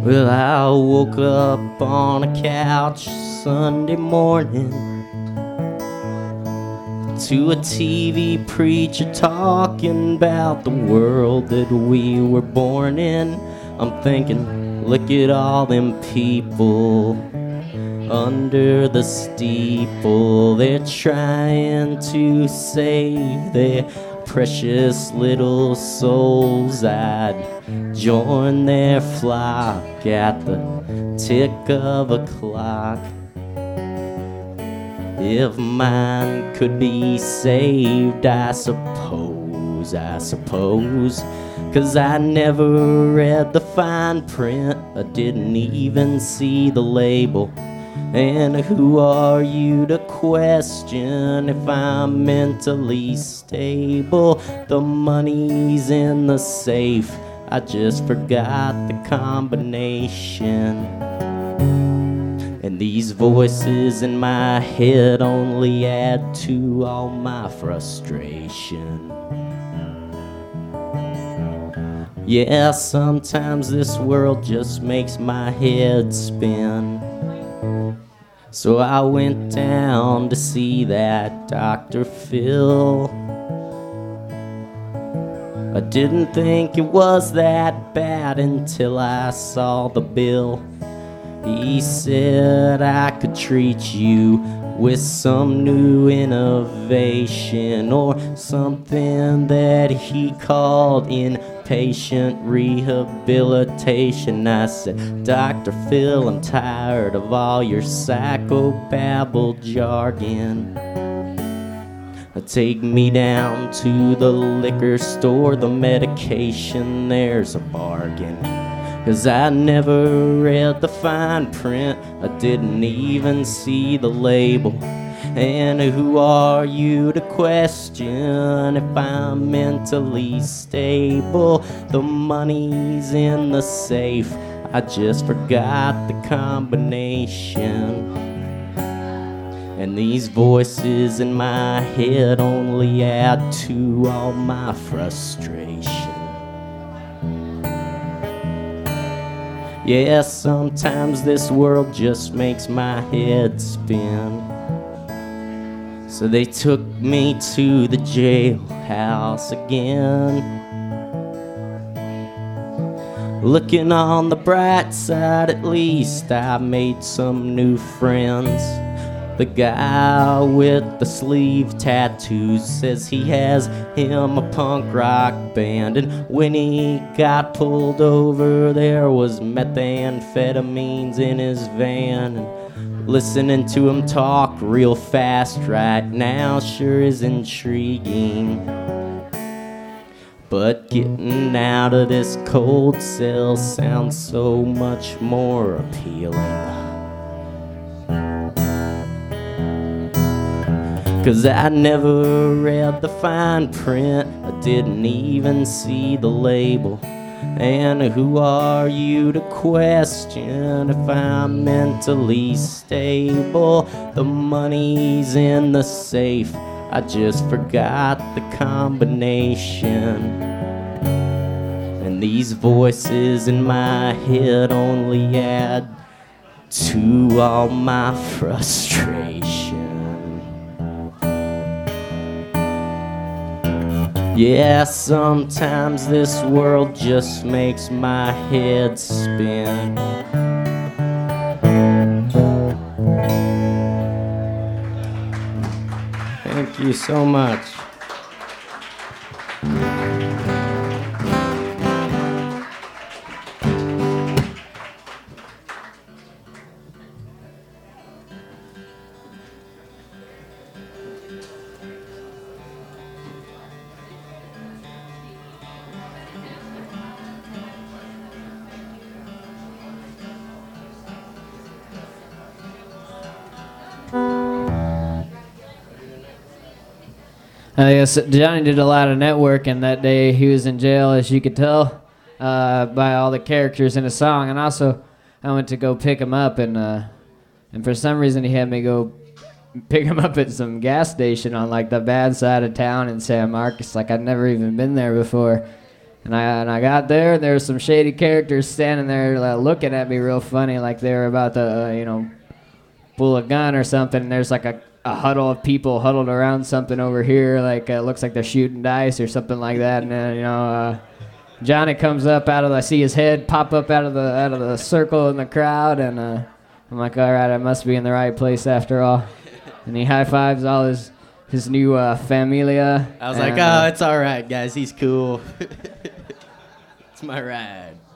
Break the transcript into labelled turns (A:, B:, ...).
A: Well, I woke up on a couch Sunday morning to a TV preacher talking about the world that we were born in. I'm thinking, look at all them people under the steeple. They're trying to save their precious little souls. I'd join their flock at the tick of a clock. If mine could be saved, I suppose, 'cause I never read the fine print, I didn't even see the label. And who are you to question if I'm mentally stable? The money's in the safe, I just forgot the combination. And these voices in my head only add to all my frustration. Yeah, sometimes this world just makes my head spin. So I went down to see that Dr. Phil. I didn't think it was that bad until I saw the bill. He said I could treat you with some new innovation, or something that he called inpatient rehabilitation. I said, Dr. Phil, I'm tired of all your psychobabble jargon. Take me down to the liquor store, the medication, there's a bargain. 'Cause I never read the fine print, I didn't even see the label. And who are you to question if I'm mentally stable? The money's in the safe, I just forgot the combination. And these voices in my head only add to all my frustration. Yeah, sometimes this world just makes my head spin. So they took me to the jailhouse again. Looking on the bright side, at least I made some new friends. The guy with the sleeve tattoos says he has him a punk rock band. And when he got pulled over, there was methamphetamines in his van. And listening to him talk real fast right now sure is intriguing. But getting out of this cold cell sounds so much more appealing. 'Cause I never read the fine print, I didn't even see the label. And who are you to question if I'm mentally stable? The money's in the safe, I just forgot the combination. And these voices in my head only add to all my frustration. Yeah, sometimes this world just makes my head spin. Thank you so much.
B: Yes, Johnny did a lot of networking that day. He was in jail, as you could tell, by all the characters in the song. And also, I went to go pick him up, and for some reason he had me go pick him up at some gas station on like the bad side of town in San Marcos. Like I'd never even been there before. And I got there, and there were some shady characters standing there looking at me real funny, like they were about to, pull a gun or something. And there's like a huddle of people huddled around something over here, like it looks like they're shooting dice or something like that. And then, Johnny comes up I see his head pop up out of the circle in the crowd, and I'm like, all right, I must be in the right place after all. And he high fives all his new familia.
A: I was like, oh, it's all right, guys. He's cool. It's my ride.